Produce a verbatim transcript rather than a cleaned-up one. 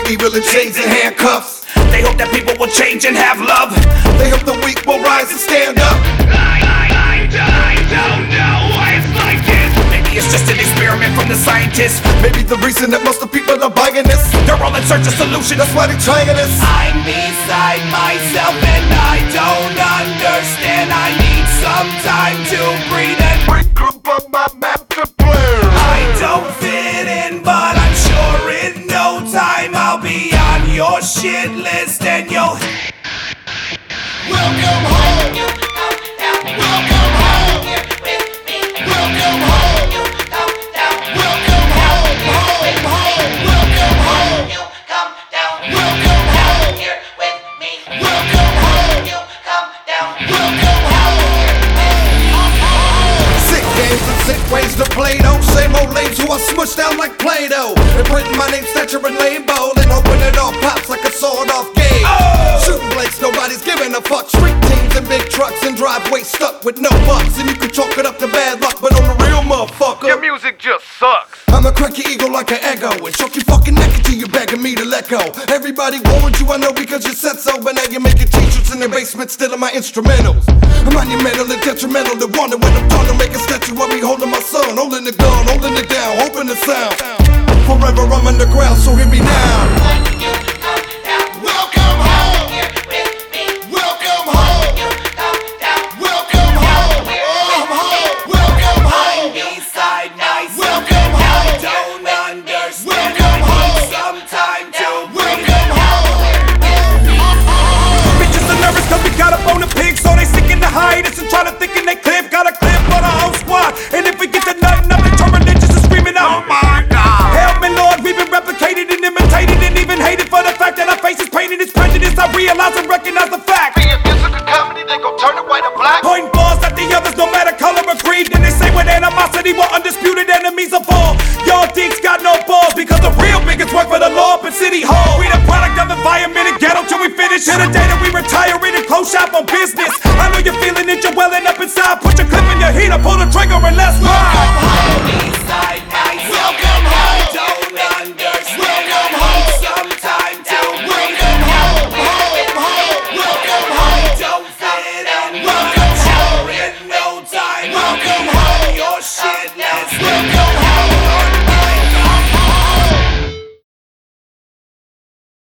evil in chains and handcuffs. They hope that people will change and have love. They hope the weak will rise and stand up. I, I, I, I don't know why it's like this. Maybe it's just an experiment from the scientists. Maybe the reason that most of the people are buying this, they're all in search of solutions. that's why they're trying this. I'm beside myself and I don't understand. I need some time to breathe and Break up on my master plan. I don't fit in, but I'm sure in no time I'll be on your shit list and you'll Welcome home. Welcome home. Welcome home. Welcome home. Home, home. Welcome home. Welcome home. Welcome home. Sick games and sick ways to play though. Same old lames who I smushed down like Play-Doh. And printing my name, stature, and label, and hoping it all pops like a sawed-off game. Oh! Shooting blanks, nobody's giving a fuck. Street teams and big trucks and driveways stuck with no bucks. And you can chalk it up to bad luck, but on the real motherfucker, Your music just sucks. I'm a cranky eagle like an echo, and choke your fucking neck until you're begging me to let go. Everybody warned you, I know, because you said so, but now you're making t-shirts in their basement, stealing my instrumentals. I'm monumental and detrimental to wonder when I'm done to make a statue of me holding my son, holding the gun, holding it down, hoping the sound. Forever I'm underground, so hear me now. Welcome home. Welcome home. Welcome home. Oh, home. Welcome home. beside myself. Welcome home. I don't understand. Welcome I home. need some time to breathe. Welcome home. Bitches are nervous cause we got up on the pig, so they sick in the hiatus and try to think in they clip. Got a clip for the whole squad, and if we get to nothing, nothing, turn religious and screaming out. Oh my God. Help me, Lord, we've been replicated and imitated and even hated for the fact that our faces painted is prejudice. I realize and recognize the fact. Be a physical comedy, they gon' turn it white or black. Pointing balls at the others, no matter color or creed. Then they say with animosity, we're undisputed enemies of all. Y'all dicks got no balls because the real biggest work for the law up in City Hall. We the product of the